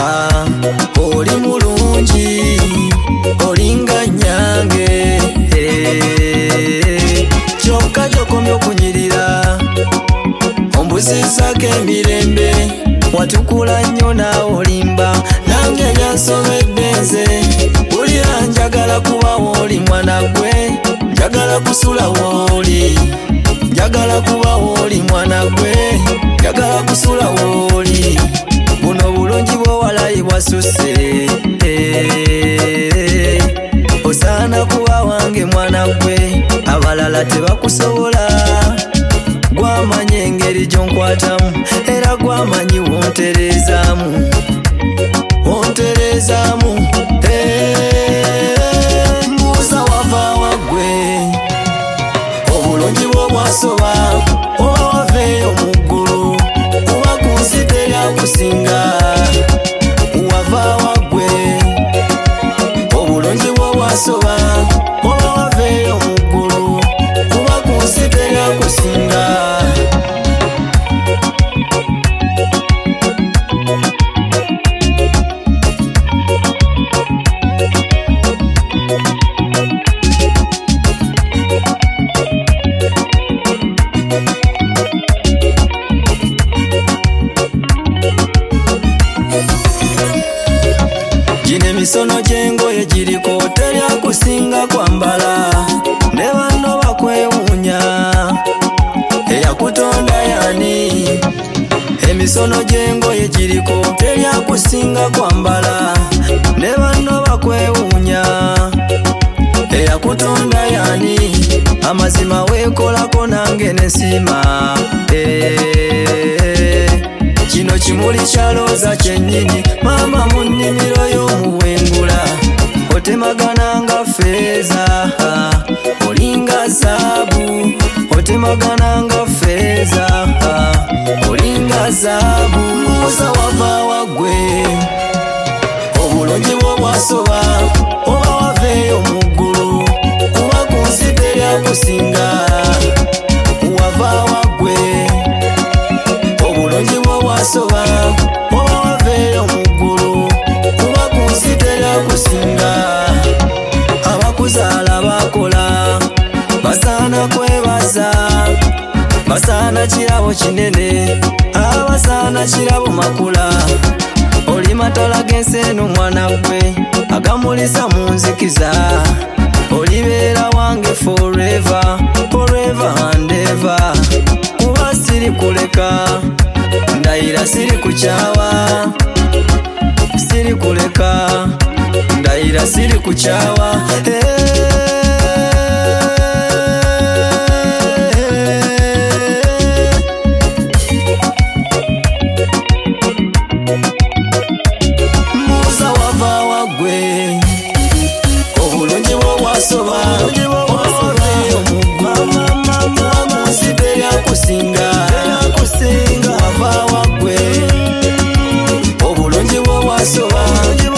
oli mulungi olinga nyange kyokka gyokomye okunyirira ombuzizako emirembe watukula nnyo naawe olimba nange byansobedde nze wulira njagala kuba wooli mwana gwe njagala kusula wooli njagala kuba wooli mwana gwe njagala kusula wooli buno bulungi bw'owalayi bwasusse osaana kuba wange mwana gwe abalala tebakusobola gwamanyi engeri gyonkwatamu era gwamanyi wonterezaamu mbuuza wava waggwe obulungi bw'obwasoba oba waveeyo mu ggulu kuba ku nsi teryakusinga wava waggwe obulungi bw'obwasoba oba waveeyo mu ggulu kuba ku nsi teryakusinga. Gino emisono gy'engoye giriko teryakusinga kwambala ne banno bakwewuunya eyakutonda yani. Emisono gy'engoye giriko teryakusinga kwambala ne banno bakwewuunya eyakutonda yani. Amazima weekolako nange nesiima kino kimuli kyalooza kyennyini maama mu nnimiro y'omuwengula otemagana nga feeza olinga zaabu otemagana nga feeza olinga zaabu mbuuza wava waggwe obulungi bw'obwasoba oba waveeyo mu ggulu kuba ku nsi teryakusinga wava waggwe obulungi bw'obwasoba oba waveeyo mu ggulu kuba ku nsi teryakusinga. Abakuzaala bakola basaana kwebaza basaana kirabo kinene abasaana kirabo makula oli matala g'ensi eno mwana gwe agamulisa mu nzikiza olibeera wange forever and ever kuba siri kuleka ndayira siri kukyawa siri kuleka ndayira siri kukyawa mbuuza wava waggwe obulungi bw'obwasoba obaveeyo mu ggulu kuba nsi teryakusinga wava waggwe obulungi bw'obwasoba